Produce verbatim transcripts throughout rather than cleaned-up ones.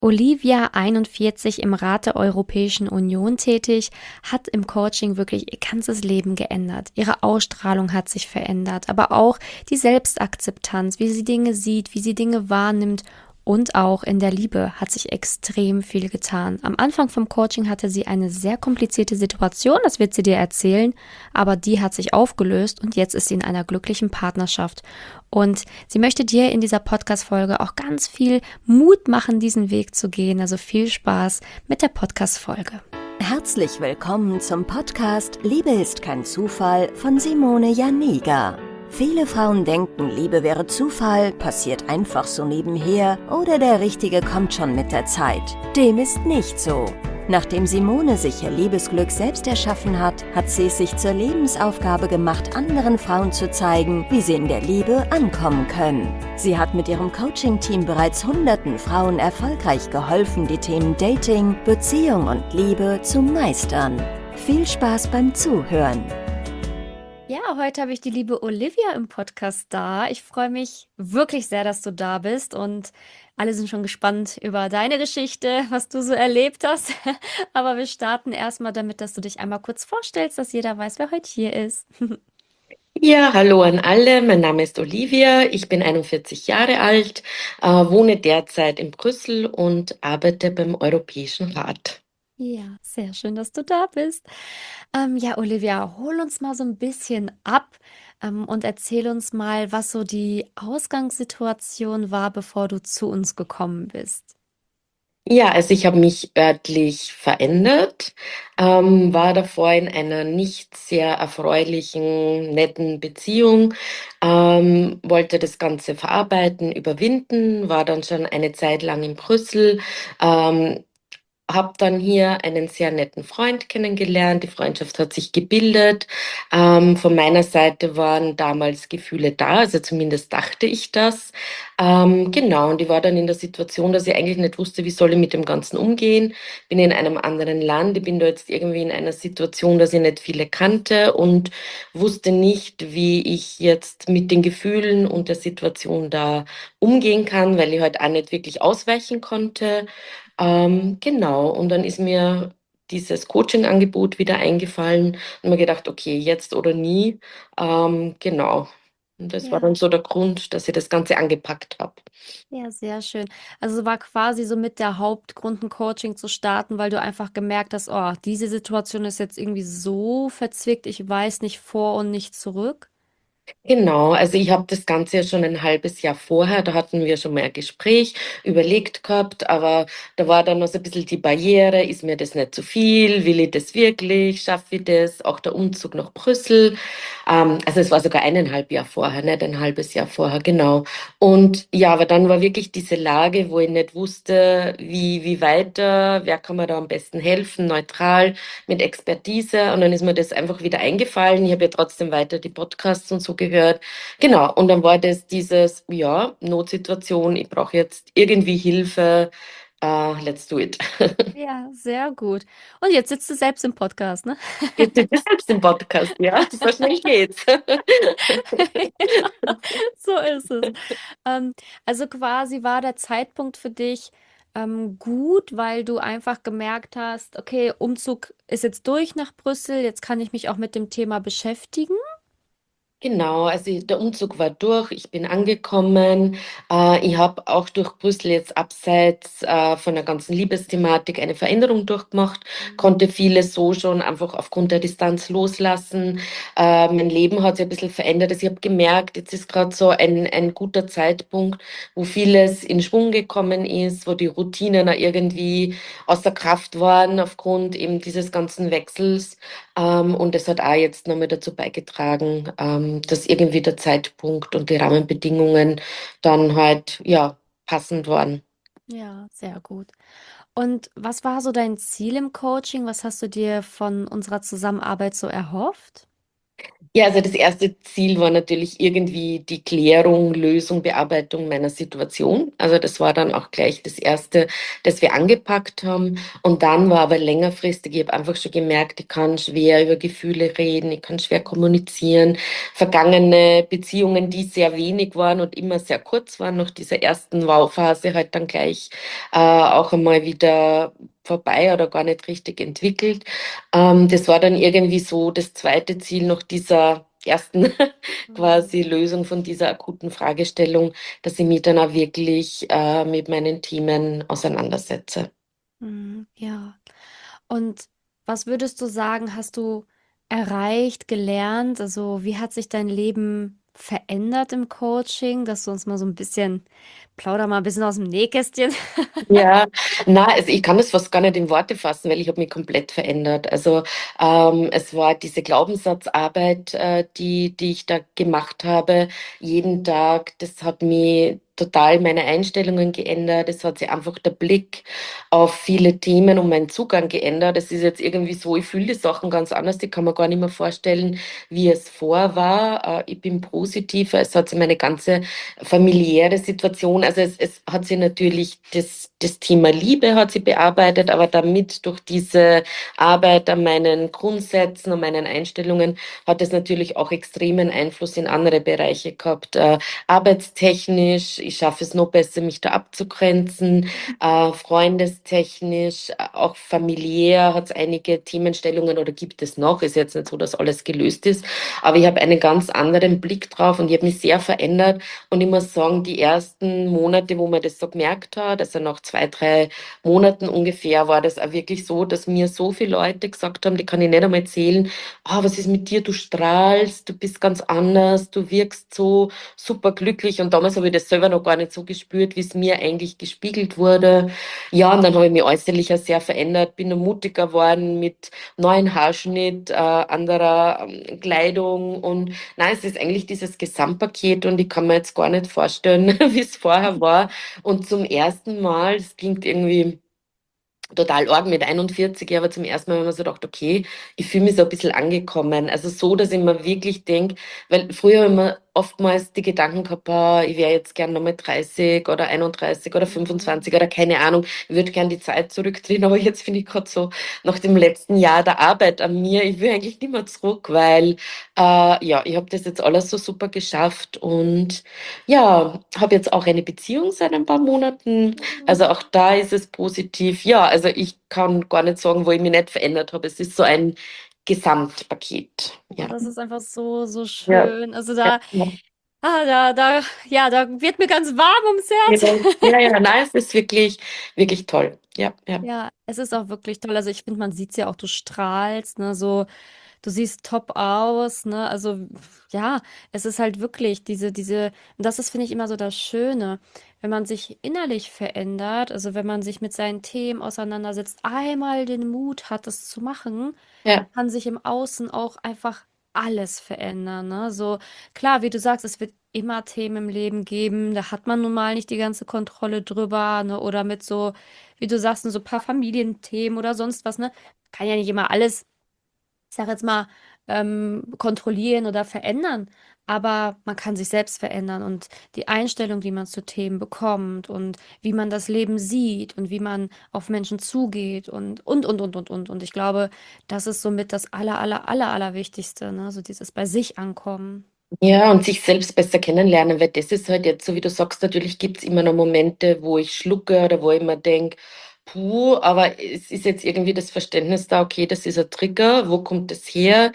Olivia, einundvierzig, im Rat der Europäischen Union tätig, hat im Coaching wirklich ihr ganzes Leben geändert. Ihre Ausstrahlung hat sich verändert, aber auch die Selbstakzeptanz, wie sie Dinge sieht, wie sie Dinge wahrnimmt, und auch in der Liebe hat sich extrem viel getan. Am Anfang vom Coaching hatte sie eine sehr komplizierte Situation, das wird sie dir erzählen, aber die hat sich aufgelöst und jetzt ist sie in einer glücklichen Partnerschaft. Und sie möchte dir in dieser Podcast-Folge auch ganz viel Mut machen, diesen Weg zu gehen. Also viel Spaß mit der Podcast-Folge. Herzlich willkommen zum Podcast Liebe ist kein Zufall von Simone Janiga. Viele Frauen denken, Liebe wäre Zufall, passiert einfach so nebenher oder der Richtige kommt schon mit der Zeit. Dem ist nicht so. Nachdem Simone sich ihr Liebesglück selbst erschaffen hat, hat sie es sich zur Lebensaufgabe gemacht, anderen Frauen zu zeigen, wie sie in der Liebe ankommen können. Sie hat mit ihrem Coaching-Team bereits hunderten Frauen erfolgreich geholfen, die Themen Dating, Beziehung und Liebe zu meistern. Viel Spaß beim Zuhören! Ja, heute habe ich die liebe Olivia im Podcast da. Ich freue mich wirklich sehr, dass du da bist und alle sind schon gespannt über deine Geschichte, was du so erlebt hast. Aber wir starten erstmal damit, dass du dich einmal kurz vorstellst, dass jeder weiß, wer heute hier ist. Ja, hallo an alle. Mein Name ist Olivia. Ich bin einundvierzig Jahre alt, äh, wohne derzeit in Brüssel und arbeite beim Europäischen Rat. Ja, sehr schön, dass du da bist. Ähm, ja, Olivia, hol uns mal so ein bisschen ab, ähm, und erzähl uns mal, was so die Ausgangssituation war, bevor du zu uns gekommen bist. Ja, also ich habe mich örtlich verändert, ähm, war davor in einer nicht sehr erfreulichen, netten Beziehung, ähm, wollte das Ganze verarbeiten, überwinden, war dann schon eine Zeit lang in Brüssel, ähm, habe dann hier einen sehr netten Freund kennengelernt. Die Freundschaft hat sich gebildet. Ähm, von meiner Seite waren damals Gefühle da, also zumindest dachte ich das. Ähm, genau, und ich war dann in der Situation, dass ich eigentlich nicht wusste, wie soll ich mit dem Ganzen umgehen. Bin in einem anderen Land, ich bin da jetzt irgendwie in einer Situation, dass ich nicht viele kannte und wusste nicht, wie ich jetzt mit den Gefühlen und der Situation da umgehen kann, weil ich halt auch nicht wirklich ausweichen konnte. Ähm, genau, und dann ist mir dieses Coaching-Angebot wieder eingefallen und mir gedacht, okay, jetzt oder nie. Ähm, genau. Und das war Ja. dann so der Grund, dass ich das Ganze angepackt habe. Ja, sehr schön. Also war quasi so mit der Hauptgrund, ein Coaching zu starten, weil du einfach gemerkt hast, oh, diese Situation ist jetzt irgendwie so verzwickt, ich weiß nicht vor und nicht zurück. Genau, also ich habe das Ganze ja schon ein halbes Jahr vorher, da hatten wir schon mal ein Gespräch überlegt gehabt, aber da war dann noch so ein bisschen die Barriere, ist mir das nicht zu viel, will ich das wirklich, schaffe ich das, auch der Umzug nach Brüssel, ähm, also es war sogar eineinhalb Jahr vorher, nicht ein halbes Jahr vorher, genau. Und ja, aber dann war wirklich diese Lage, wo ich nicht wusste, wie, wie weiter, wer kann mir da am besten helfen, neutral, mit Expertise, und dann ist mir das einfach wieder eingefallen, ich habe ja trotzdem weiter die Podcasts und so gehört. Genau, und dann war das dieses, ja, Notsituation, ich brauche jetzt irgendwie Hilfe, uh, let's do it. Ja, sehr gut. Und jetzt sitzt du selbst im Podcast, ne? Jetzt sind wir selbst im Podcast, ja, so schnell geht's. Ja, so ist es. Ähm, also quasi war der Zeitpunkt für dich ähm, gut, weil du einfach gemerkt hast, okay, Umzug ist jetzt durch nach Brüssel, jetzt kann ich mich auch mit dem Thema beschäftigen. Genau, also ich- der Umzug war durch, ich bin angekommen. Äh, ich habe auch durch Brüssel jetzt abseits äh, von der ganzen Liebesthematik eine Veränderung durchgemacht, konnte vieles so schon einfach aufgrund der Distanz loslassen. Äh, mein Leben hat sich ein bisschen verändert. Also ich habe gemerkt, jetzt ist gerade so ein, ein guter Zeitpunkt, wo vieles in Schwung gekommen ist, wo die Routinen auch irgendwie außer Kraft waren aufgrund eben dieses ganzen Wechsels. Ähm, und es hat auch jetzt nochmal dazu beigetragen, ähm, dass irgendwie der Zeitpunkt und die Rahmenbedingungen dann halt, ja, passend waren. Ja, sehr gut. Und was war so dein Ziel im Coaching? Was hast du dir von unserer Zusammenarbeit so erhofft? Ja, also das erste Ziel war natürlich irgendwie die Klärung, Lösung, Bearbeitung meiner Situation. Also das war dann auch gleich das Erste, das wir angepackt haben. Und dann war aber längerfristig, ich habe einfach schon gemerkt, ich kann schwer über Gefühle reden, ich kann schwer kommunizieren. Vergangene Beziehungen, die sehr wenig waren und immer sehr kurz waren, nach dieser ersten Wow-Phase halt dann gleich äh, auch einmal wieder vorbei oder gar nicht richtig entwickelt. Ähm, das war dann irgendwie so das zweite Ziel nach dieser ersten Mhm. quasi Lösung von dieser akuten Fragestellung, dass ich mich dann auch wirklich äh, mit meinen Themen auseinandersetze. Mhm. Ja. Und was würdest du sagen, hast du erreicht, gelernt? Also, wie hat sich dein Leben verändert im Coaching, dass du uns mal so ein bisschen, plauder mal ein bisschen aus dem Nähkästchen. Ja, na, also ich kann das fast gar nicht in Worte fassen, weil ich habe mich komplett verändert. Also ähm, es war diese Glaubenssatzarbeit, äh, die, die ich da gemacht habe, jeden Tag. Das hat mir total meine Einstellungen geändert. Es hat sich einfach der Blick auf viele Themen und mein Zugang geändert. Es ist jetzt irgendwie so, ich fühle die Sachen ganz anders. Die kann man gar nicht mehr vorstellen, wie es vor war. Äh, ich bin positiver. Es hat sich meine ganze familiäre Situation. Also es, es hat sie natürlich das, das Thema Liebe hat sie bearbeitet, aber damit durch diese Arbeit an meinen Grundsätzen und meinen Einstellungen hat es natürlich auch extremen Einfluss in andere Bereiche gehabt. Äh, arbeitstechnisch, ich schaffe es noch besser, mich da abzugrenzen, äh, freundestechnisch, äh, auch familiär hat es einige Themenstellungen oder gibt es noch. Ist jetzt nicht so, dass alles gelöst ist, aber ich habe einen ganz anderen Blick drauf und ich habe mich sehr verändert und ich muss sagen, die ersten Monate, wo man das so gemerkt hat, also nach zwei, drei Monaten ungefähr, war das auch wirklich so, dass mir so viele Leute gesagt haben, die kann ich nicht einmal erzählen, ah, was ist mit dir, du strahlst, du bist ganz anders, du wirkst so super glücklich. Und damals habe ich das selber noch gar nicht so gespürt, wie es mir eigentlich gespiegelt wurde. Ja, und dann habe ich mich äußerlich auch sehr verändert, bin noch mutiger geworden mit neuen Haarschnitt, äh, anderer ähm, Kleidung und nein, es ist eigentlich dieses Gesamtpaket und ich kann mir jetzt gar nicht vorstellen, wie es vorher war. Und zum ersten Mal, es klingt irgendwie total arg mit einundvierzig, aber zum ersten Mal haben wir so gedacht, okay, ich fühle mich so ein bisschen angekommen. Also so, dass ich mir wirklich denke, weil früher haben wir oftmals die Gedanken gehabt, boah, ich wäre jetzt gern nochmal dreißig oder einunddreißig oder Mhm. fünfundzwanzig oder keine Ahnung, ich würde gern die Zeit zurückdrehen, aber jetzt finde ich gerade so, nach dem letzten Jahr der Arbeit an mir, ich will eigentlich nicht mehr zurück, weil äh, ja, ich habe das jetzt alles so super geschafft und ja, habe jetzt auch eine Beziehung seit ein paar Monaten, also Mhm. auch da ist es positiv. Ja, also ich kann gar nicht sagen, wo ich mich nicht verändert habe. Es ist so ein Gesamtpaket. Oh, Ja, das ist einfach so, so ja, schön. Also ja, da, ja. ah, da, da, ja, da wird mir ganz warm ums Ja, Herz. ja, ja, nein, es ist wirklich, wirklich toll. Ja, ja, Ja, es ist auch wirklich toll. Also ich finde, man sieht es ja auch, du strahlst, ne, so, du siehst top aus, ne? Also ja, es ist halt wirklich diese, diese, und das ist, finde ich, immer so das Schöne, wenn man sich innerlich verändert, also wenn man sich mit seinen Themen auseinandersetzt, einmal den Mut hat, das zu machen, ja, kann sich im Außen auch einfach alles verändern, ne? So, klar, wie du sagst, es wird immer Themen im Leben geben, da hat man nun mal nicht die ganze Kontrolle drüber, ne? Oder mit so, wie du sagst, so ein paar Familienthemen oder sonst was, ne? Kann ja nicht immer alles, ich sag jetzt mal, ähm, kontrollieren oder verändern. Aber man kann sich selbst verändern und die Einstellung, die man zu Themen bekommt und wie man das Leben sieht und wie man auf Menschen zugeht und, und, und, und, und, und. Und ich glaube, das ist somit das aller, aller, aller, Allerwichtigste, ne? So dieses bei sich ankommen. ja, und sich selbst besser kennenlernen, weil das ist halt jetzt, so wie du sagst, natürlich gibt es immer noch Momente, wo ich schlucke oder wo ich mir denke, puh, aber es ist jetzt irgendwie das Verständnis da, okay, das ist ein Trigger, wo kommt das her?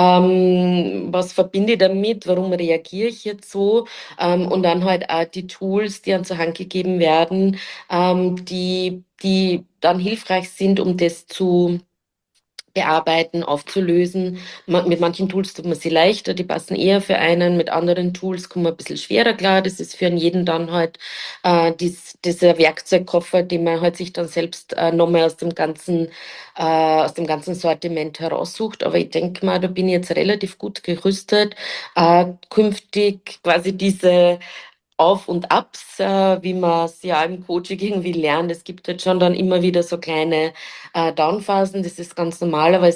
Ähm, was verbinde ich damit? Warum reagiere ich jetzt so? Ähm, und dann halt auch die Tools, die an zur Hand gegeben werden, ähm, die, die dann hilfreich sind, um das zu bearbeiten, aufzulösen. Ma- Mit manchen Tools tut man sie leichter, die passen eher für einen. Mit anderen Tools kommt man ein bisschen schwerer klar. Das ist für jeden dann halt äh, dies, dieser Werkzeugkoffer, den man halt sich dann selbst äh, nochmal aus dem ganzen, äh, aus dem ganzen Sortiment heraussucht. Aber ich denke mal, da bin ich jetzt relativ gut gerüstet, äh, künftig quasi diese auf und Abs, äh, wie man es ja im Coaching irgendwie lernt. Es gibt halt schon dann immer wieder so kleine äh, Downphasen, das ist ganz normal, aber es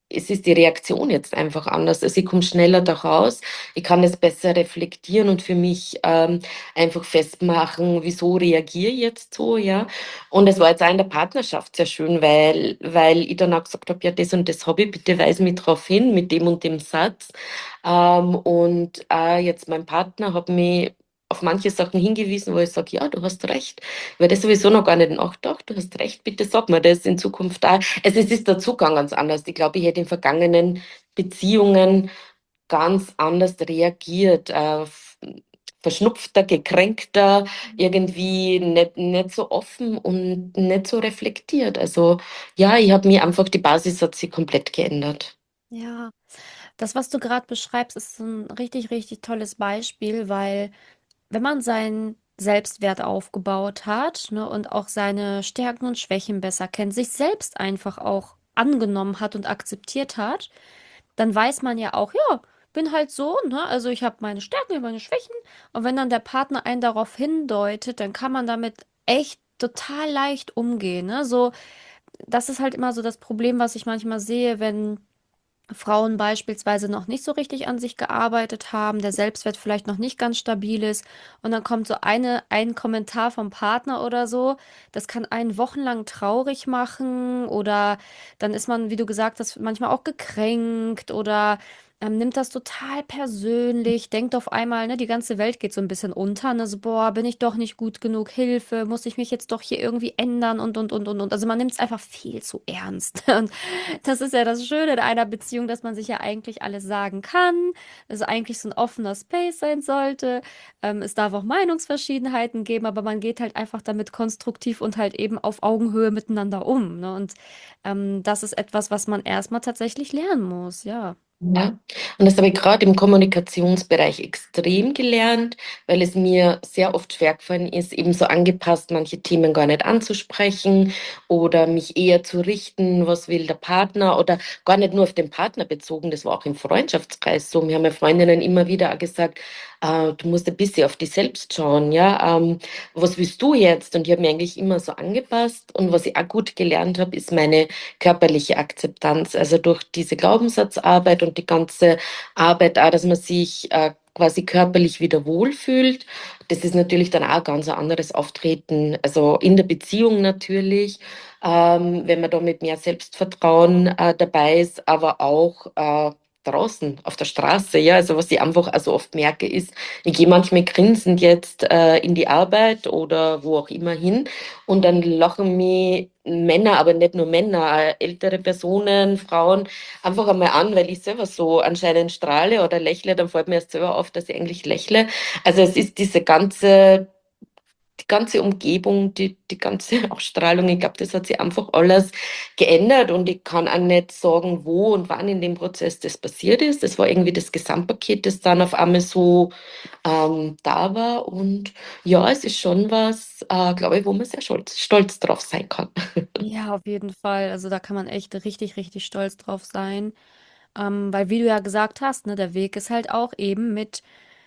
es ist die Reaktion jetzt einfach anders. Also ich komme schneller da raus, ich kann das besser reflektieren und für mich ähm, einfach festmachen, wieso reagiere ich jetzt so, ja. Und es war jetzt auch in der Partnerschaft sehr schön, weil, weil ich dann auch gesagt habe, ja, das und das habe ich, bitte weise mich darauf hin mit dem und dem Satz. Ähm, und äh, jetzt mein Partner hat mich auf manche Sachen hingewiesen, wo ich sage, ja, du hast recht, weil das sowieso noch gar nicht nachgedacht, du hast recht, bitte sag mir das in Zukunft auch. Also es ist der Zugang ganz anders. Ich glaube, ich hätte in vergangenen Beziehungen ganz anders reagiert, äh, f- verschnupfter, gekränkter, irgendwie nicht, nicht so offen und nicht so reflektiert. Also ja, ich habe mir einfach, die Basis hat sich komplett geändert. Ja, das, was du gerade beschreibst, ist ein richtig, richtig tolles Beispiel, weil wenn man seinen Selbstwert aufgebaut hat, ne, und auch seine Stärken und Schwächen besser kennt, sich selbst einfach auch angenommen hat und akzeptiert hat, dann weiß man ja auch, ja, bin halt so, ne? Also ich habe meine Stärken, ich hab meine Schwächen. Und wenn dann der Partner einen darauf hindeutet, dann kann man damit echt total leicht umgehen, ne? So, das ist halt immer so das Problem, was ich manchmal sehe, wenn Frauen beispielsweise noch nicht so richtig an sich gearbeitet haben, der Selbstwert vielleicht noch nicht ganz stabil ist und dann kommt so eine, ein Kommentar vom Partner oder so, das kann einen wochenlang traurig machen oder dann ist man, wie du gesagt hast, manchmal auch gekränkt oder ähm, nimmt das total persönlich, denkt auf einmal, ne, die ganze Welt geht so ein bisschen unter, ne, so, boah, bin ich doch nicht gut genug, Hilfe, muss ich mich jetzt doch hier irgendwie ändern und, und, und, und, und. Also man nimmt es einfach viel zu ernst. Und das ist ja das Schöne in einer Beziehung, dass man sich ja eigentlich alles sagen kann, also eigentlich so ein offener Space sein sollte. Ähm, es darf auch Meinungsverschiedenheiten geben, aber man geht halt einfach damit konstruktiv und halt eben auf Augenhöhe miteinander um, ne? Und ähm, das ist etwas, was man erstmal tatsächlich lernen muss, ja. Ja, und das habe ich gerade im Kommunikationsbereich extrem gelernt, weil es mir sehr oft schwergefallen ist, eben so angepasst, manche Themen gar nicht anzusprechen oder mich eher zu richten, was will der Partner oder gar nicht nur auf den Partner bezogen, das war auch im Freundschaftskreis so. Mir haben ja Freundinnen immer wieder auch gesagt, äh, du musst ein bisschen auf dich selbst schauen, ja, ähm, was willst du jetzt? Und ich habe mich eigentlich immer so angepasst und was ich auch gut gelernt habe, ist meine körperliche Akzeptanz. Also durch diese Glaubenssatzarbeit und die ganze Arbeit auch, dass man sich äh, quasi körperlich wieder wohlfühlt. Das ist natürlich dann auch ganz ein anderes Auftreten, also in der Beziehung natürlich, ähm, wenn man da mit mehr Selbstvertrauen äh, dabei ist, aber auch äh, draußen auf der Straße, ja, also was ich einfach also oft merke ist, ich gehe manchmal grinsend jetzt äh, in die Arbeit oder wo auch immer hin und dann lachen mich Männer, aber nicht nur Männer, auch ältere Personen, Frauen, einfach einmal an, weil ich selber so anscheinend strahle oder lächle, dann fällt mir erst selber auf, dass ich eigentlich lächle. Also es ist diese ganze, die ganze Umgebung, die, die ganze Ausstrahlung, ich glaube, das hat sich einfach alles geändert und ich kann auch nicht sagen, wo und wann in dem Prozess das passiert ist. Das war irgendwie das Gesamtpaket, das dann auf einmal so ähm, da war und ja, es ist schon was, äh, glaube ich, wo man sehr stolz, stolz drauf sein kann. Ja, auf jeden Fall. Also da kann man echt richtig, richtig stolz drauf sein. Ähm, weil, wie du ja gesagt hast, ne, der Weg ist halt auch eben mit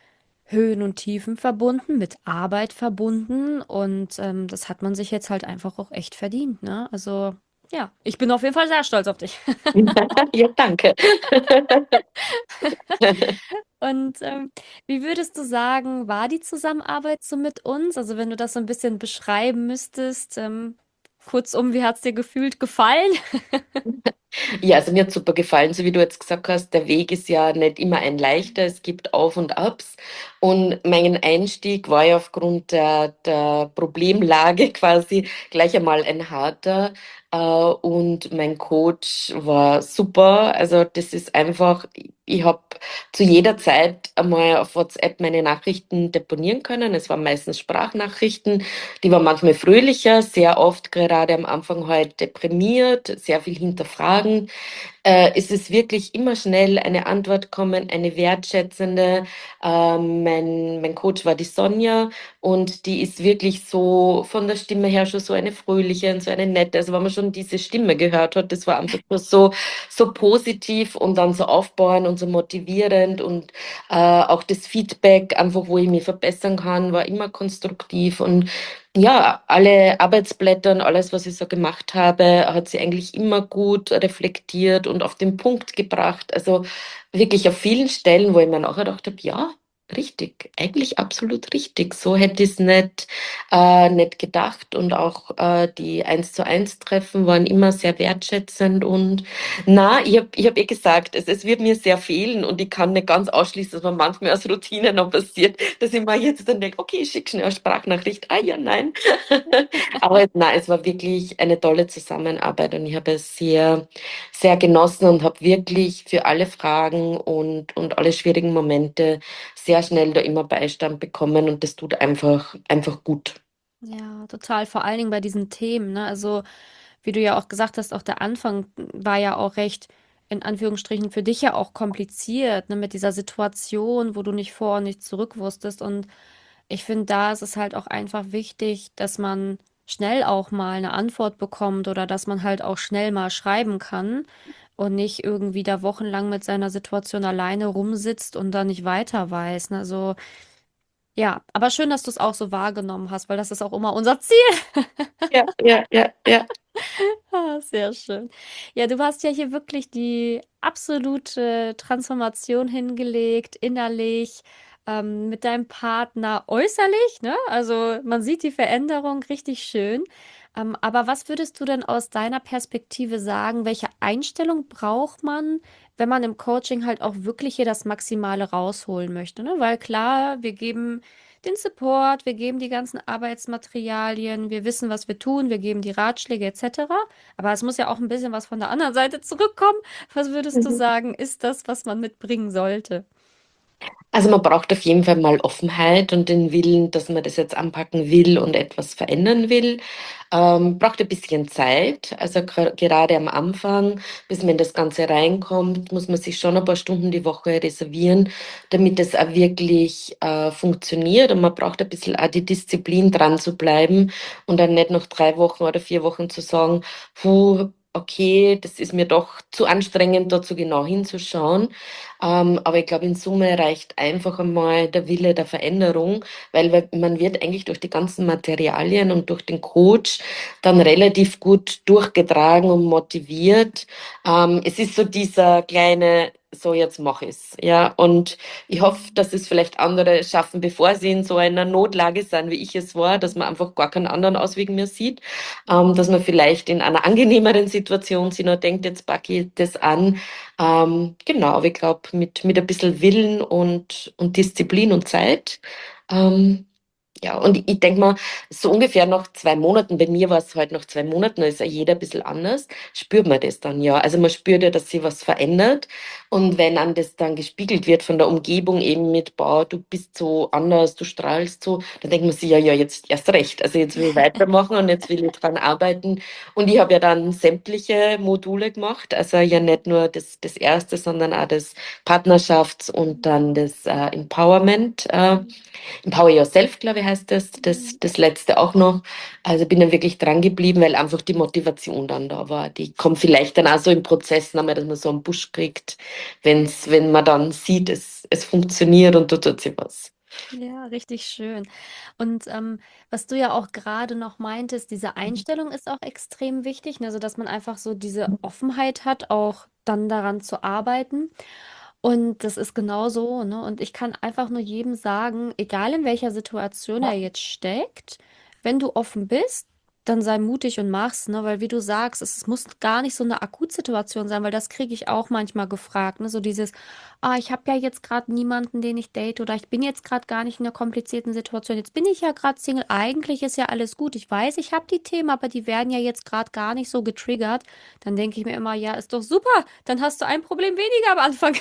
Höhen und Tiefen verbunden, mit Arbeit verbunden und ähm, das hat man sich jetzt halt einfach auch echt verdient, ne? Also ja, ich bin auf jeden Fall sehr stolz auf dich. Ja, danke. Und ähm, wie würdest du sagen, war die Zusammenarbeit so mit uns? Also wenn du das so ein bisschen beschreiben müsstest, ähm, kurzum, wie hat es dir gefühlt gefallen? Ja, also mir hat super gefallen, so wie du jetzt gesagt hast, der Weg ist ja nicht immer ein leichter, es gibt Auf und Abs. Und mein Einstieg war ja aufgrund der, der Problemlage quasi gleich einmal ein harter. Äh, Und mein Coach war super. Also das ist einfach, ich habe zu jeder Zeit einmal auf WhatsApp meine Nachrichten deponieren können. Es waren meistens Sprachnachrichten, die waren manchmal fröhlicher, sehr oft gerade am Anfang halt deprimiert, sehr viel hinterfragen. Äh, es ist wirklich immer schnell eine Antwort kommen, eine wertschätzende. Ähm, mein, mein Coach war die Sonja und die ist wirklich so von der Stimme her schon so eine fröhliche und so eine nette. Also wenn man schon diese Stimme gehört hat, das war einfach nur so, so positiv und dann so aufbauend und so motivierend und äh, auch das Feedback, einfach wo ich mich verbessern kann, war immer konstruktiv und Ja, alle Arbeitsblätter und alles, was ich so gemacht habe, hat sie eigentlich immer gut reflektiert und auf den Punkt gebracht. Also wirklich auf vielen Stellen, wo ich mir nachher gedacht habe, ja, richtig, eigentlich absolut richtig. So hätte ich es nicht, äh, nicht gedacht. Und auch äh, die eins zu eins Treffen waren immer sehr wertschätzend. Und na, ich habe ich hab eh gesagt, es, es wird mir sehr fehlen und ich kann nicht ganz ausschließen, dass man manchmal aus Routine noch passiert, dass ich mir jetzt dann denke, okay, ich schicke schnell eine Sprachnachricht. Ah ja, nein. Aber nein, es war wirklich eine tolle Zusammenarbeit und ich habe es sehr, sehr genossen und habe wirklich für alle Fragen und, und alle schwierigen Momente sehr schnell da immer Beistand bekommen und das tut einfach, einfach gut. Ja, total. Vor allen Dingen bei diesen Themen, ne? Also, wie du ja auch gesagt hast, auch der Anfang war ja auch recht, in Anführungsstrichen, für dich ja auch kompliziert, ne? Mit dieser Situation, wo du nicht vor und nicht zurück wusstest. Und ich finde, da ist es halt auch einfach wichtig, dass man schnell auch mal eine Antwort bekommt oder dass man halt auch schnell mal schreiben kann und nicht irgendwie da wochenlang mit seiner Situation alleine rumsitzt und dann nicht weiter weiß. Ne? Also, ja, aber schön, dass du es auch so wahrgenommen hast, weil das ist auch immer unser Ziel. Ja, ja, ja, ja. Ah, sehr schön. Ja, du hast ja hier wirklich die absolute Transformation hingelegt, innerlich, ähm, mit deinem Partner äußerlich, ne? Also man sieht die Veränderung richtig schön. Ähm, aber was würdest du denn aus deiner Perspektive sagen? Welche Einstellung braucht man, wenn man im Coaching halt auch wirklich hier das Maximale rausholen möchte, ne? Weil klar, wir geben den Support, wir geben die ganzen Arbeitsmaterialien, wir wissen, was wir tun, wir geben die Ratschläge et cetera. Aber es muss ja auch ein bisschen was von der anderen Seite zurückkommen. Was würdest du Mhm. sagen, ist das, was man mitbringen sollte? Also man braucht auf jeden Fall mal Offenheit und den Willen, dass man das jetzt anpacken will und etwas verändern will. Ähm, braucht ein bisschen Zeit. Also gra- gerade am Anfang, bis man in das Ganze reinkommt, muss man sich schon ein paar Stunden die Woche reservieren, damit es auch wirklich äh, funktioniert. Und man braucht ein bisschen auch die Disziplin, dran zu bleiben und dann nicht nach drei Wochen oder vier Wochen zu sagen, puh, okay, das ist mir doch zu anstrengend, da zu genau hinzuschauen. Ähm, aber ich glaube, in Summe reicht einfach einmal der Wille der Veränderung, weil wir- man wird eigentlich durch die ganzen Materialien und durch den Coach dann relativ gut durchgetragen und motiviert. Ähm, es ist so dieser kleine, so jetzt mach ich's, ja. Und ich hoffe, dass es vielleicht andere schaffen, bevor sie in so einer Notlage sind, wie ich es war, dass man einfach gar keinen anderen Ausweg mehr sieht, ähm, dass man vielleicht in einer angenehmeren Situation sich noch denkt, jetzt packe ich das an. Ähm, genau, aber ich glaube, mit, mit ein bisschen Willen und, und Disziplin und Zeit. Ähm, ja, und ich, ich denke mal, so ungefähr nach zwei Monaten, bei mir war es halt nach zwei Monaten, da ist ja jeder ein bisschen anders, spürt man das dann ja. Also man spürt ja, dass sich was verändert. Und wenn an das dann gespiegelt wird von der Umgebung eben mit, boah, du bist so anders, du strahlst so, dann denkt man sich, ja, ja, jetzt erst recht. Also jetzt will ich weitermachen und jetzt will ich dran arbeiten. Und ich habe ja dann sämtliche Module gemacht, also ja nicht nur das, das erste, sondern auch das Partnerschafts- und dann das äh, Empowerment. Äh, Empower Yourself, glaube ich, heißt das, das, das letzte auch noch. Also bin dann wirklich dran geblieben, weil einfach die Motivation dann da war. Die kommt vielleicht dann auch so im Prozess nochmal, dass man so einen Push kriegt, wenn's, wenn man dann sieht, es, es funktioniert und da tut sich was. Ja, richtig schön. Und ähm, was du ja auch gerade noch meintest, diese Einstellung ist auch extrem wichtig, ne? Also dass man einfach so diese Offenheit hat, auch dann daran zu arbeiten. Und das ist genau so, ne? Und ich kann einfach nur jedem sagen, egal in welcher Situation er jetzt steckt, wenn du offen bist, dann sei mutig und mach's, ne? Weil wie du sagst, es, es muss gar nicht so eine Akutsituation sein, weil das kriege ich auch manchmal gefragt, ne? So dieses, ah, ich habe ja jetzt gerade niemanden, den ich date oder ich bin jetzt gerade gar nicht in einer komplizierten Situation. Jetzt bin ich ja gerade Single. Eigentlich ist ja alles gut. Ich weiß, ich habe die Themen, aber die werden ja jetzt gerade gar nicht so getriggert. Dann denke ich mir immer, ja, ist doch super. Dann hast du ein Problem weniger am Anfang.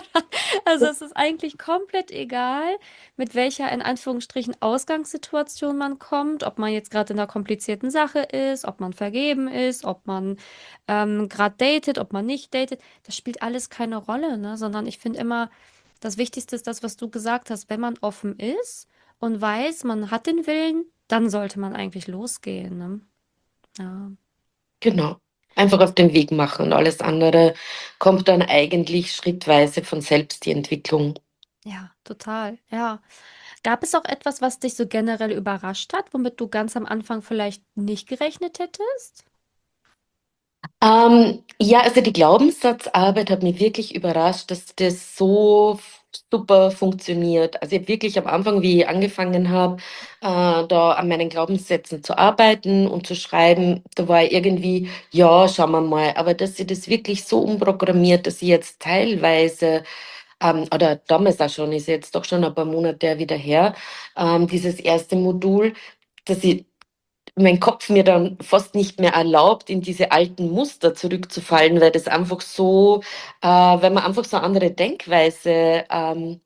Also es ist eigentlich komplett egal, mit welcher in Anführungsstrichen Ausgangssituation man kommt, ob man jetzt gerade in einer komplizierten Sache ist, ob man vergeben ist, ob man ähm, gerade datet, ob man nicht datet. Das spielt alles keine Rolle, ne? Sondern ich finde immer, das Wichtigste ist das, was du gesagt hast. Wenn man offen ist und weiß, man hat den Willen, dann sollte man eigentlich losgehen, ne? Ja. Genau. Einfach auf den Weg machen und alles andere kommt dann eigentlich schrittweise von selbst, die Entwicklung. Ja, total. Ja. Gab es auch etwas, was dich so generell überrascht hat, womit du ganz am Anfang vielleicht nicht gerechnet hättest? Ähm, ja, also die Glaubenssatzarbeit hat mich wirklich überrascht, dass das so f- super funktioniert. Also ich habe wirklich am Anfang, wie ich angefangen habe, äh, da an meinen Glaubenssätzen zu arbeiten und zu schreiben, da war ich irgendwie, ja, schauen wir mal. Aber dass sie das wirklich so umprogrammiert, dass ich jetzt teilweise, ähm, oder damals auch schon, ist jetzt doch schon ein paar Monate wieder her, ähm, dieses erste Modul, dass ich mein Kopf mir dann fast nicht mehr erlaubt, in diese alten Muster zurückzufallen, weil das einfach so, äh, wenn man einfach so eine andere Denkweise ähm,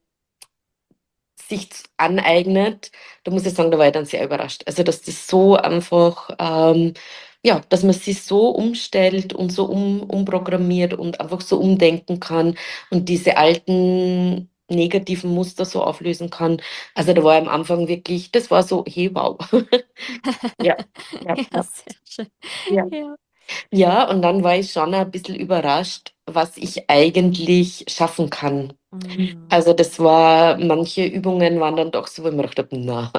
sich z- aneignet, da muss ich sagen, da war ich dann sehr überrascht. Also, dass das so einfach, ähm, ja, dass man sich so umstellt und so um, umprogrammiert und einfach so umdenken kann und diese alten negativen Muster so auflösen kann. Also, da war ich am Anfang wirklich, das war so, hey, wow. Ja, ja, Ja, ja. sehr schön. Ja. Ja. Ja, und dann war ich schon ein bisschen überrascht, was ich eigentlich schaffen kann. Mm. Also das war, manche Übungen waren dann doch so, wo ich mir gedacht habe, na,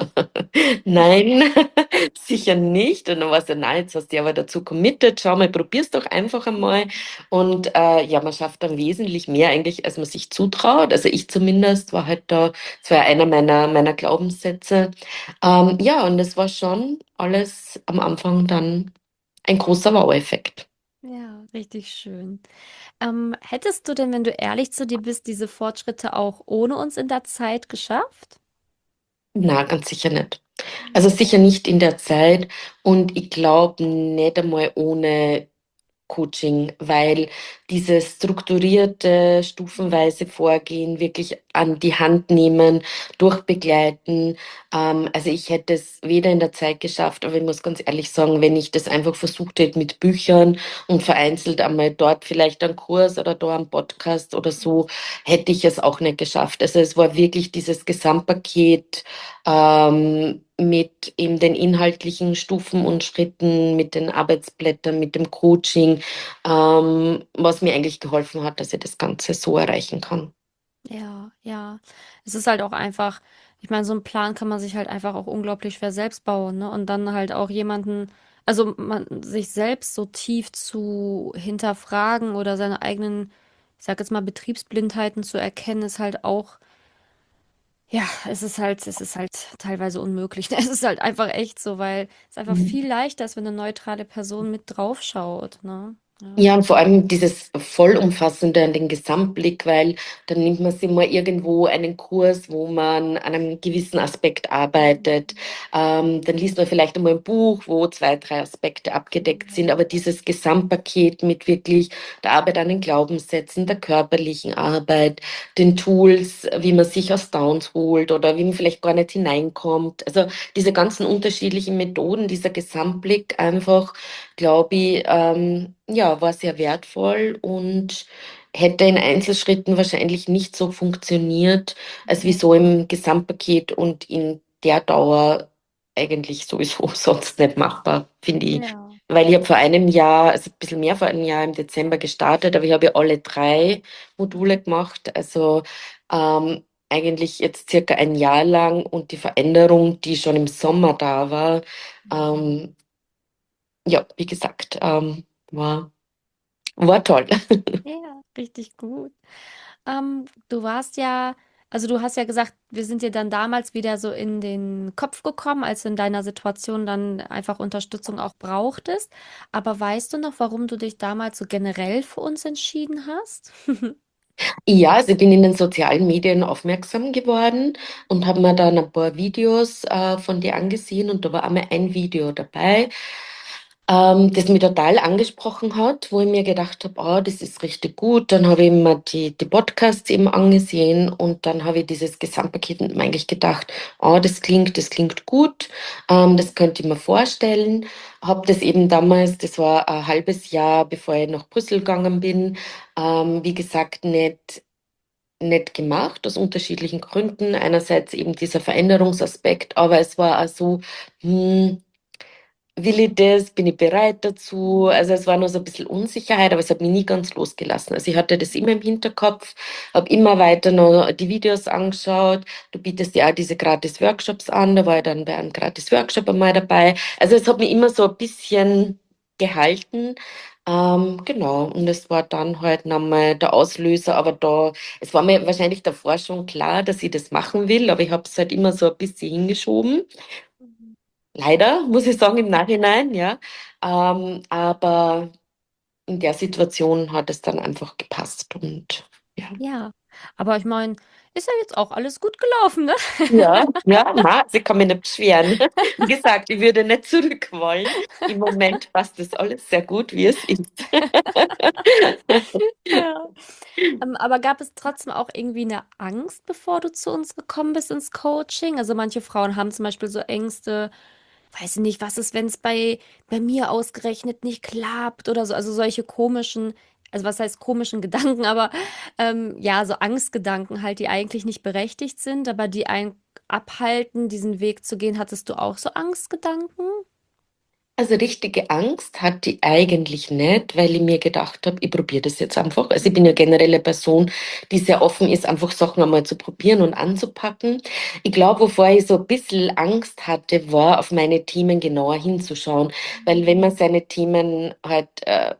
nein, sicher nicht. Und dann war es ja, nein, jetzt hast du dich aber dazu committed, schau mal, probier's doch einfach einmal. Und äh, ja, man schafft dann wesentlich mehr eigentlich, als man sich zutraut. Also ich zumindest war halt da, das war ja einer meiner, meiner Glaubenssätze. Ähm, ja, und das war schon alles am Anfang dann ein großer Wow-Effekt. Ja, richtig schön. Ähm, hättest du denn, wenn du ehrlich zu dir bist, diese Fortschritte auch ohne uns in der Zeit geschafft? Na, ganz sicher nicht. Also sicher nicht in der Zeit und ich glaube nicht einmal ohne Coaching, weil dieses strukturierte, stufenweise Vorgehen, wirklich an die Hand nehmen, durchbegleiten. Ähm, also ich hätte es weder in der Zeit geschafft, aber ich muss ganz ehrlich sagen, wenn ich das einfach versucht hätte mit Büchern und vereinzelt einmal dort vielleicht einen Kurs oder da einen Podcast oder so, hätte ich es auch nicht geschafft. Also es war wirklich dieses Gesamtpaket ähm, mit eben den inhaltlichen Stufen und Schritten, mit den Arbeitsblättern, mit dem Coaching, ähm, was mir eigentlich geholfen hat, dass ich das Ganze so erreichen kann. Ja, ja. Es ist halt auch einfach, ich meine, so einen Plan kann man sich halt einfach auch unglaublich schwer selbst bauen, ne? Und dann halt auch jemanden, also man sich selbst so tief zu hinterfragen oder seine eigenen, ich sag jetzt mal, Betriebsblindheiten zu erkennen, ist halt auch, ja, es ist halt, es ist halt teilweise unmöglich. Es ist halt einfach echt so, weil es einfach viel leichter ist, wenn eine neutrale Person mit drauf schaut, ne? Ja. Ja, und vor allem dieses Vollumfassende an den Gesamtblick, weil dann nimmt man sich mal irgendwo einen Kurs, wo man an einem gewissen Aspekt arbeitet. Ähm, dann liest man vielleicht einmal ein Buch, wo zwei, drei Aspekte abgedeckt sind. Aber dieses Gesamtpaket mit wirklich der Arbeit an den Glaubenssätzen, der körperlichen Arbeit, den Tools, wie man sich aus Downs holt oder wie man vielleicht gar nicht hineinkommt. Also diese ganzen unterschiedlichen Methoden, dieser Gesamtblick einfach, glaube ich, ähm, ja, war sehr wertvoll und hätte in Einzelschritten wahrscheinlich nicht so funktioniert, als wie Ja. so im Gesamtpaket und in der Dauer eigentlich sowieso sonst nicht machbar, finde ich. Ja. Weil ich habe vor einem Jahr, also ein bisschen mehr vor einem Jahr im Dezember gestartet, aber ich habe ja alle drei Module gemacht, also ähm, eigentlich jetzt circa ein Jahr lang und die Veränderung, die schon im Sommer da war, ähm, ja, wie gesagt, ähm, war, war toll. Ja, richtig gut. Ähm, du warst ja, also du hast ja gesagt, wir sind dir dann damals wieder so in den Kopf gekommen, als du in deiner Situation dann einfach Unterstützung auch brauchtest. Aber weißt du noch, warum du dich damals so generell für uns entschieden hast? Ja, also ich bin in den sozialen Medien aufmerksam geworden und habe mir dann ein paar Videos äh, von dir angesehen und da war einmal ein Video dabei, ähm, das mich total angesprochen hat, wo ich mir gedacht habe, ah, das ist richtig gut. Dann habe ich mir die, die Podcasts eben angesehen und dann habe ich dieses Gesamtpaket und mir eigentlich gedacht, ah, das klingt, das klingt gut, ähm, das könnte ich mir vorstellen. Habe das eben damals, das war ein halbes Jahr, bevor ich nach Brüssel gegangen bin, ähm, wie gesagt, nicht nicht gemacht, aus unterschiedlichen Gründen. Einerseits eben dieser Veränderungsaspekt, aber es war auch so, hm, will ich das, bin ich bereit dazu? Also es war nur so ein bisschen Unsicherheit, aber es hat mich nie ganz losgelassen. Also ich hatte das immer im Hinterkopf, habe immer weiter noch die Videos angeschaut. Du bietest ja auch diese Gratis-Workshops an, da war ich dann bei einem Gratis-Workshop einmal dabei. Also es hat mich immer so ein bisschen gehalten. Ähm, genau, und es war dann halt nochmal der Auslöser, aber da, es war mir wahrscheinlich davor schon klar, dass ich das machen will, aber ich habe es halt immer so ein bisschen hingeschoben. Mhm. Leider, muss ich sagen, im Nachhinein, ja. Ähm, aber in der Situation hat es dann einfach gepasst und ja. Ja, aber ich meine, ist ja jetzt auch alles gut gelaufen, ne? Ja, ja, na, sie kann mich nicht beschweren. Wie gesagt, ich würde nicht zurück wollen. Im Moment passt das alles sehr gut, wie es ist. Ja. Ähm, aber gab es trotzdem auch irgendwie eine Angst, bevor du zu uns gekommen bist ins Coaching? Also manche Frauen haben zum Beispiel so Ängste, weiß ich nicht, was ist, wenn es bei, bei mir ausgerechnet nicht klappt oder so. Also solche komischen, also was heißt komischen Gedanken, aber ähm, ja, so Angstgedanken halt, die eigentlich nicht berechtigt sind, aber die einen abhalten, diesen Weg zu gehen. Hattest du auch so Angstgedanken? Also richtige Angst hatte ich eigentlich nicht, weil ich mir gedacht habe, ich probiere das jetzt einfach. Also ich bin ja generell eine Person, die sehr offen ist, einfach Sachen einmal zu probieren und anzupacken. Ich glaube, wovor ich so ein bisschen Angst hatte, war, auf meine Themen genauer hinzuschauen. Weil wenn man seine Themen halt äh,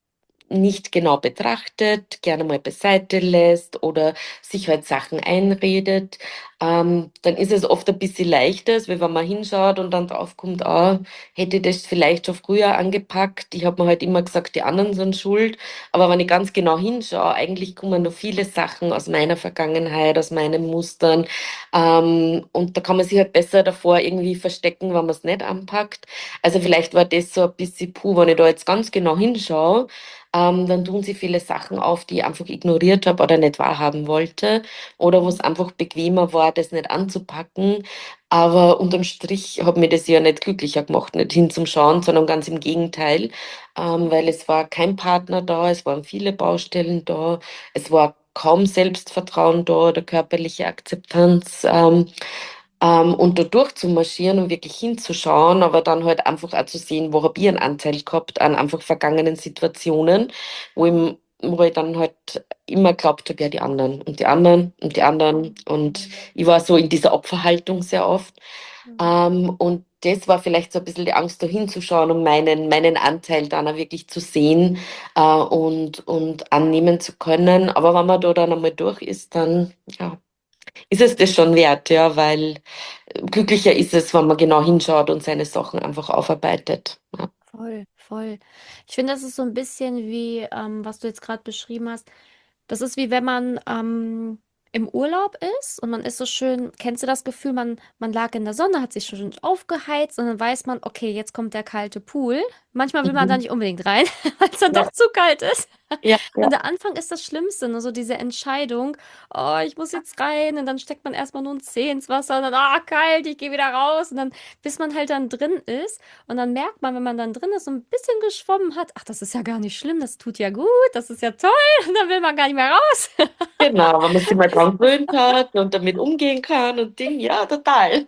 nicht genau betrachtet, gerne mal beiseite lässt oder sich halt Sachen einredet, ähm, dann ist es oft ein bisschen leichter, als wenn man hinschaut und dann draufkommt, ah, hätte ich das vielleicht schon früher angepackt. Ich habe mir halt immer gesagt, die anderen sind schuld. Aber wenn ich ganz genau hinschaue, eigentlich kommen noch viele Sachen aus meiner Vergangenheit, aus meinen Mustern. Ähm, und da kann man sich halt besser davor irgendwie verstecken, wenn man es nicht anpackt. Also vielleicht war das so ein bisschen puh, wenn ich da jetzt ganz genau hinschaue, ähm, dann tun sie viele Sachen auf, die ich einfach ignoriert habe oder nicht wahrhaben wollte oder wo es einfach bequemer war, das nicht anzupacken. Aber unterm Strich hat mir das ja nicht glücklicher gemacht, nicht hinzuschauen, sondern ganz im Gegenteil, ähm, weil es war kein Partner da, es waren viele Baustellen da, es war kaum Selbstvertrauen da oder körperliche Akzeptanz. Ähm, ähm, und da durchzumarschieren und wirklich hinzuschauen, aber dann halt einfach auch zu sehen, wo habe ich einen Anteil gehabt an einfach vergangenen Situationen, wo ich, wo ich dann halt immer glaubt habe, ja, die anderen und die anderen und die anderen. Und ich war so in dieser Opferhaltung sehr oft. Mhm. Ähm, und das war vielleicht so ein bisschen die Angst, da hinzuschauen und meinen, meinen Anteil dann auch wirklich zu sehen äh, und, und annehmen zu können. Aber wenn man da dann einmal durch ist, dann ja, ist es das schon wert, ja, weil glücklicher ist es, wenn man genau hinschaut und seine Sachen einfach aufarbeitet. Ja. Voll, voll. Ich finde, das ist so ein bisschen wie, ähm, was du jetzt gerade beschrieben hast. Das ist wie wenn man ähm, im Urlaub ist und man ist so schön, kennst du das Gefühl, man, man lag in der Sonne, hat sich schön aufgeheizt und dann weiß man, okay, jetzt kommt der kalte Pool. Manchmal will man da Mhm. nicht unbedingt rein, weil es dann Ja, doch zu kalt ist. ja, Und ja, der Anfang ist das Schlimmste, nur so diese Entscheidung, oh, ich muss jetzt rein und dann steckt man erstmal nur ein Zeh ins Wasser und dann, ah, kalt, ich gehe wieder raus und dann, bis man halt dann drin ist und dann merkt man, wenn man dann drin ist und ein bisschen geschwommen hat, ach, das ist ja gar nicht schlimm, das tut ja gut, das ist ja toll und dann will man gar nicht mehr raus. genau, wenn man sich mal dran gewöhnt hat und damit umgehen kann und Ding, ja, total.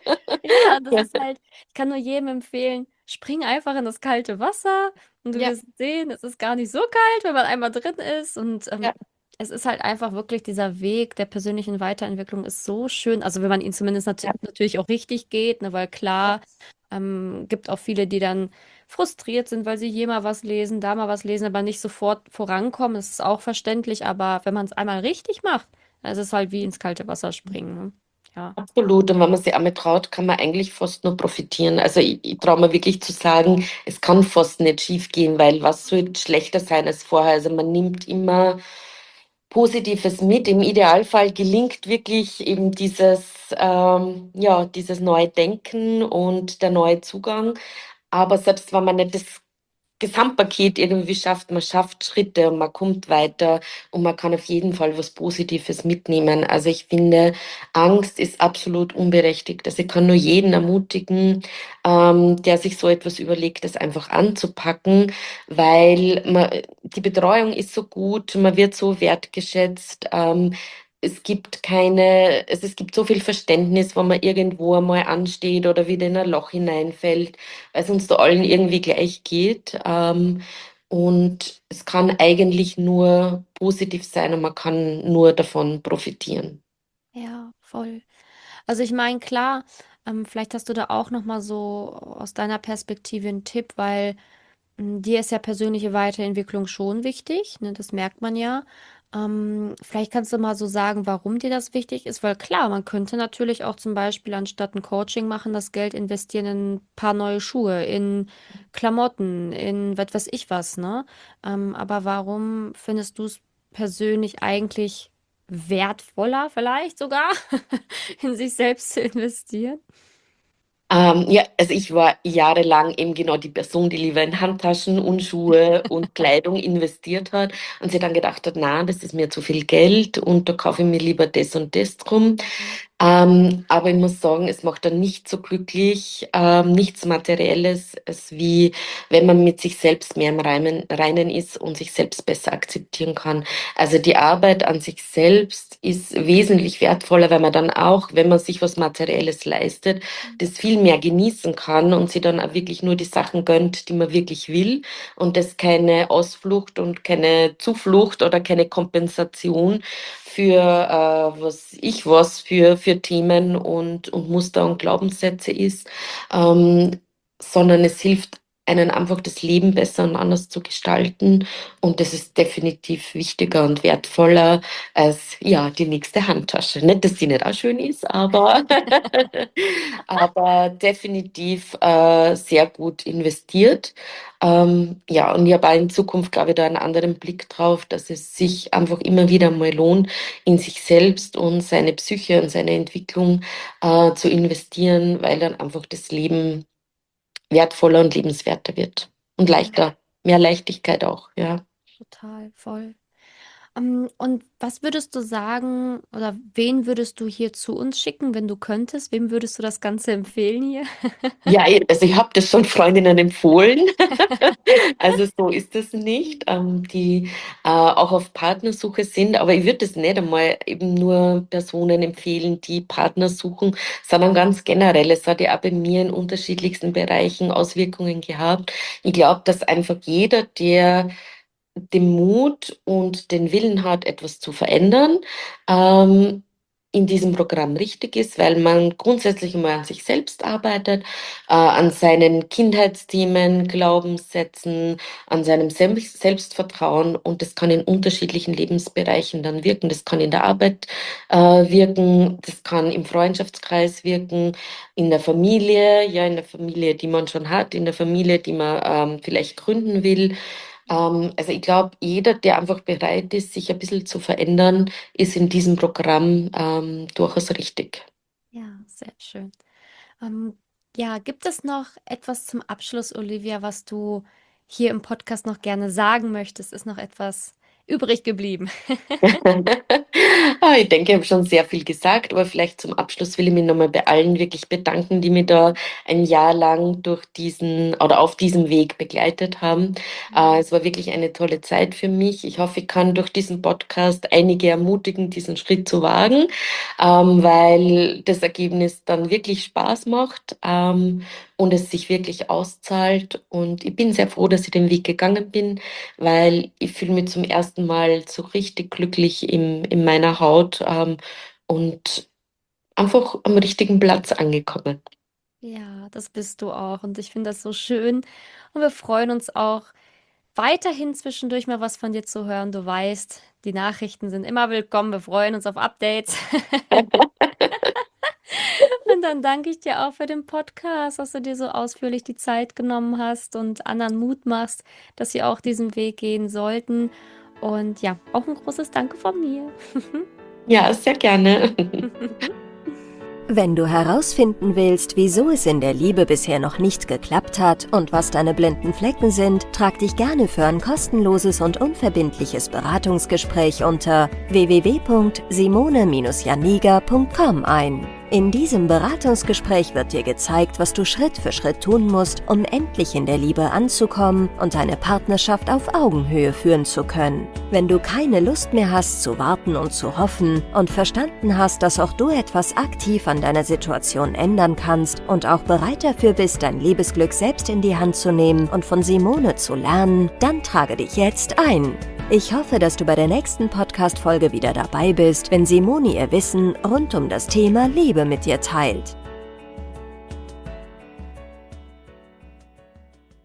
Ja, das ist halt, ich kann nur jedem empfehlen, spring einfach in das kalte Wasser und du Ja, wirst sehen, es ist gar nicht so kalt, wenn man einmal drin ist. Und ähm, ja, es ist halt einfach wirklich dieser Weg der persönlichen Weiterentwicklung ist so schön. Also wenn man ihn zumindest nat ja, natürlich auch richtig geht, ne, weil klar, ähm, gibt auch viele, die dann frustriert sind, weil sie hier mal was lesen, da mal was lesen, aber nicht sofort vorankommen. Das ist auch verständlich, aber wenn man es einmal richtig macht, dann ist es halt wie ins kalte Wasser springen. Ne? Ja. absolut. Und wenn man sich einmal traut, kann man eigentlich fast nur profitieren. Also ich, ich traue mir wirklich zu sagen, es kann fast nicht schief gehen, weil was soll schlechter sein als vorher? Also man nimmt immer Positives mit. Im Idealfall gelingt wirklich eben dieses, ähm, ja, dieses neue Denken und der neue Zugang. Aber selbst wenn man nicht das Gesamtpaket irgendwie schafft, man schafft Schritte und man kommt weiter und man kann auf jeden Fall was Positives mitnehmen. Also ich finde, Angst ist absolut unberechtigt. Also ich kann nur jeden ermutigen, ähm, der sich so etwas überlegt, das einfach anzupacken, weil man, die Betreuung ist so gut, man wird so wertgeschätzt. Ähm, es gibt keine, es, es gibt so viel Verständnis, wenn man irgendwo einmal ansteht oder wieder in ein Loch hineinfällt, weil es uns da allen irgendwie gleich geht. Ähm, und es kann eigentlich nur positiv sein und man kann nur davon profitieren. Ja, voll. Also ich meine, klar, ähm, vielleicht hast du da auch noch mal so aus deiner Perspektive einen Tipp, weil mm, dir ist ja persönliche Weiterentwicklung schon wichtig, ne? Das merkt man ja. Ähm, vielleicht kannst du mal so sagen, warum dir das wichtig ist, weil klar, man könnte natürlich auch zum Beispiel anstatt ein Coaching machen, das Geld investieren in ein paar neue Schuhe, in Klamotten, in was weiß ich was, ne? Ähm, aber warum findest du es persönlich eigentlich wertvoller, vielleicht sogar, in sich selbst zu investieren? Ähm, ja, also ich war jahrelang eben genau die Person, die lieber in Handtaschen und Schuhe und Kleidung investiert hat und sie dann gedacht hat, na, das ist mir zu viel Geld und da kaufe ich mir lieber das und das drum. Mhm. Ähm, aber ich muss sagen, es macht dann nicht so glücklich, ähm, nichts Materielles, als wie wenn man mit sich selbst mehr im Reinen, Reinen ist und sich selbst besser akzeptieren kann. Also die Arbeit an sich selbst ist wesentlich wertvoller, weil man dann auch, wenn man sich was Materielles leistet, das viel mehr genießen kann und sie dann auch wirklich nur die Sachen gönnt, die man wirklich will und das keine Ausflucht und keine Zuflucht oder keine Kompensation für äh, was ich was für, für Themen und, und Muster und Glaubenssätze ist, ähm, sondern es hilft einen einfach das Leben besser und anders zu gestalten und das ist definitiv wichtiger und wertvoller als ja die nächste Handtasche. Nicht, dass die nicht auch schön ist, aber, aber definitiv äh, sehr gut investiert. Ähm, ja, und ich habe auch in Zukunft, glaube ich, da einen anderen Blick drauf, dass es sich einfach immer wieder mal lohnt, in sich selbst und seine Psyche und seine Entwicklung äh, zu investieren, weil dann einfach das Leben wertvoller und lebenswerter wird und Ja, leichter, mehr Leichtigkeit auch, ja. total, voll. Ähm, und was würdest du sagen oder wen würdest du hier zu uns schicken, wenn du könntest? Wem würdest du das Ganze empfehlen hier? Ja, also ich habe das schon Freundinnen empfohlen. Also so ist es nicht, ähm, die äh, auch auf Partnersuche sind. Aber ich würde das nicht einmal eben nur Personen empfehlen, die Partner suchen, sondern ganz generell. Es hat ja auch bei mir in unterschiedlichsten Bereichen Auswirkungen gehabt. Ich glaube, dass einfach jeder, der den Mut und den Willen hat, etwas zu verändern, ähm, in diesem Programm richtig ist, weil man grundsätzlich immer an sich selbst arbeitet, äh, an seinen Kindheitsthemen, Glaubenssätzen, an seinem Selbst Selbstvertrauen und das kann in unterschiedlichen Lebensbereichen dann wirken. Das kann in der Arbeit äh, wirken, das kann im Freundschaftskreis wirken, in der Familie, ja, in der Familie, die man schon hat, in der Familie, die man ähm, vielleicht gründen will. Ähm, also ich glaube, jeder, der einfach bereit ist, sich ein bisschen zu verändern, ist in diesem Programm ähm, durchaus richtig. Ja, sehr schön. Ähm, ja, gibt es noch etwas zum Abschluss, Olivia, was du hier im Podcast noch gerne sagen möchtest? Ist noch etwas übrig geblieben? Ah, ich denke, ich habe schon sehr viel gesagt, aber vielleicht zum Abschluss will ich mich nochmal bei allen wirklich bedanken, die mich da ein Jahr lang durch diesen oder auf diesem Weg begleitet haben. Äh, es war wirklich eine tolle Zeit für mich. Ich hoffe, ich kann durch diesen Podcast einige ermutigen, diesen Schritt zu wagen, ähm, weil das Ergebnis dann wirklich Spaß macht. Ähm, und es sich wirklich auszahlt. Und ich bin sehr froh, dass ich den Weg gegangen bin, weil ich fühle mich zum ersten Mal so richtig glücklich in, in meiner Haut ähm, und einfach am richtigen Platz angekommen. Ja, das bist du auch. Und ich finde das so schön. Und wir freuen uns auch weiterhin zwischendurch mal was von dir zu hören. Du weißt, die Nachrichten sind immer willkommen. Wir freuen uns auf Updates. Und dann danke ich dir auch für den Podcast, dass du dir so ausführlich die Zeit genommen hast und anderen Mut machst, dass sie auch diesen Weg gehen sollten. Und ja, auch ein großes Danke von mir. Ja, sehr gerne. Wenn du herausfinden willst, wieso es in der Liebe bisher noch nicht geklappt hat und was deine blinden Flecken sind, trag dich gerne für ein kostenloses und unverbindliches Beratungsgespräch unter w w w punkt simone Bindestrich janiga punkt com ein. In diesem Beratungsgespräch wird dir gezeigt, was du Schritt für Schritt tun musst, um endlich in der Liebe anzukommen und deine Partnerschaft auf Augenhöhe führen zu können. Wenn du keine Lust mehr hast zu warten und zu hoffen und verstanden hast, dass auch du etwas aktiv an deiner Situation ändern kannst und auch bereit dafür bist, dein Liebesglück selbst in die Hand zu nehmen und von Simone zu lernen, dann trage dich jetzt ein. Ich hoffe, dass du bei der nächsten Podcast-Folge wieder dabei bist, wenn Simone ihr Wissen rund um das Thema Liebe mit dir teilt.